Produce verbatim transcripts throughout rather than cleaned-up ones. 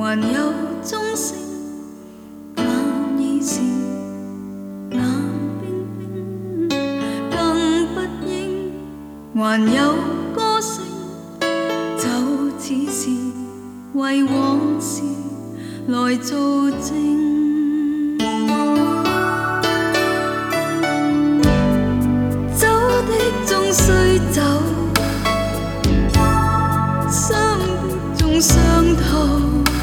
還有鐘聲，但已是冷冰冰，更不應。還有歌聲，就似是為往事來做證。走的終須走，傷的終傷透。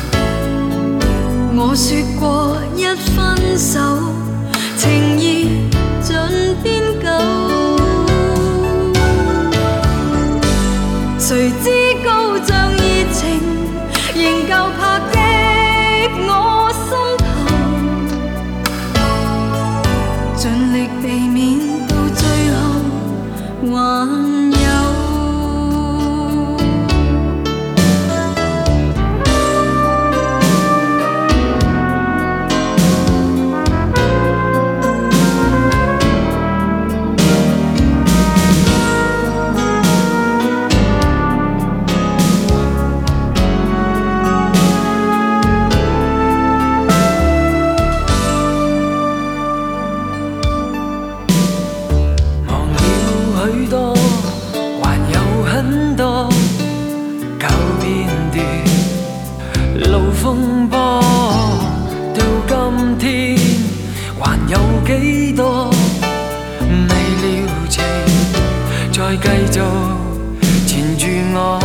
我說過一分手，情意盡變舊。誰知高漲熱情，仍舊拍擊我心頭，盡力避免到最後還有。風波到今天，還有幾多未了情，再繼續纏住我。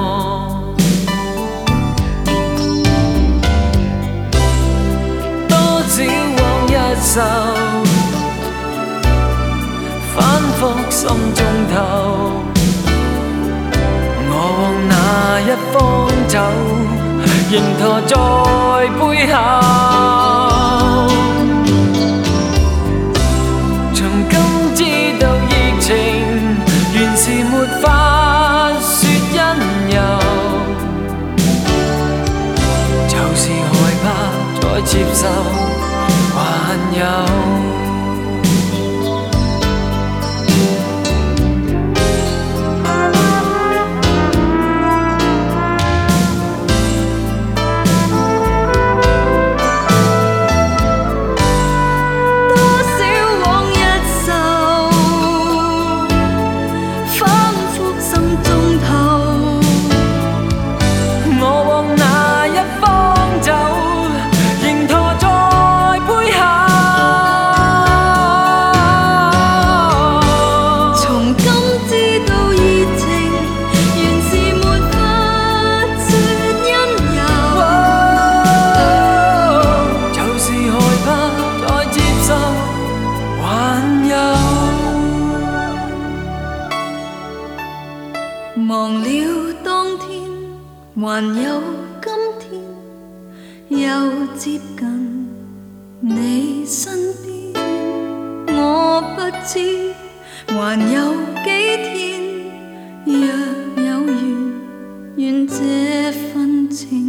多少往日愁，反覆心中頭，我往哪一方走？仍駝在背後，從今知道熱情原是沒法說因由，就是害怕再接受，還有。忘了當天，還有今天，又接近你身邊。我不知還有幾天，若有緣，願這份情